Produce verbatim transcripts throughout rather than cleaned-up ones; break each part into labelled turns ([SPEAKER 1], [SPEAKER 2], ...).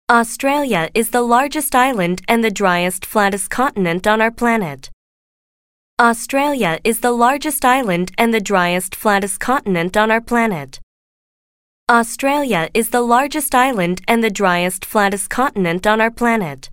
[SPEAKER 1] Australia is the largest island and the driest, flattest continent on our planet. Australia is the largest island and the driest, flattest continent on our planet. Australia is the largest island and the driest, flattest continent on our planet.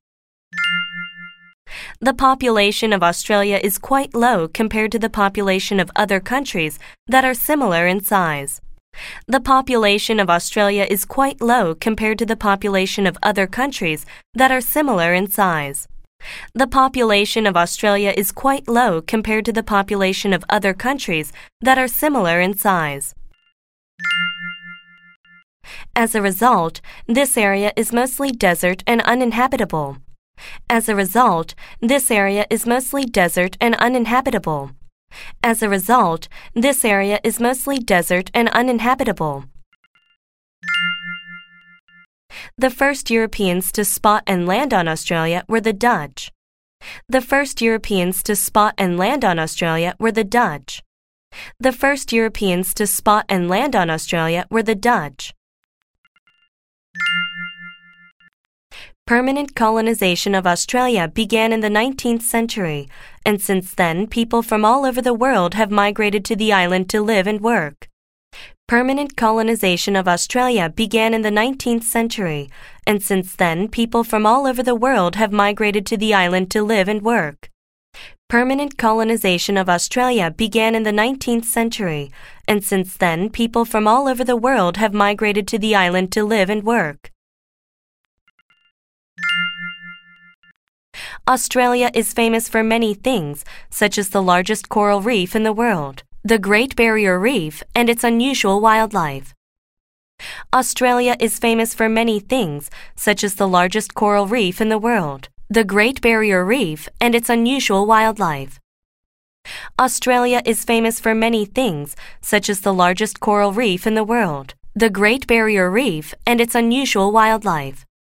[SPEAKER 1] The population of Australia is quite low compared to the population of other countries that are similar in size. The population of Australia is quite low compared to the population of other countries that are similar in size. The population of Australia is quite low compared to the population of other countries that are similar in size. As a result, this area is mostly desert and uninhabitable. As a result, this area is mostly desert and uninhabitable. As a result, this area is mostly desert and uninhabitable. The first Europeans to spot and land on Australia were the Dutch. The first Europeans to spot and land on Australia were the Dutch. The first Europeans to spot and land on Australia were the Dutch. Permanent colonization of Australia began in the nineteenth century, and since then people from all over the world have migrated to the island to live and work. Permanent colonization of Australia began in the nineteenth century, and since then people from all over the world have migrated to the island to live and work. Permanent colonization of Australia began in the nineteenth century, and since then people from all over the world have migrated to the island to live and work. Australia is famous for many things, such as the largest coral reef in the world, the Great Barrier Reef, and its unusual wildlife. Australia is famous for many things, such as the largest coral reef in the world, the Great Barrier Reef, and its unusual wildlife. Australia is famous for many things, such as the largest coral reef in the world, the Great Barrier Reef, and its unusual wildlife.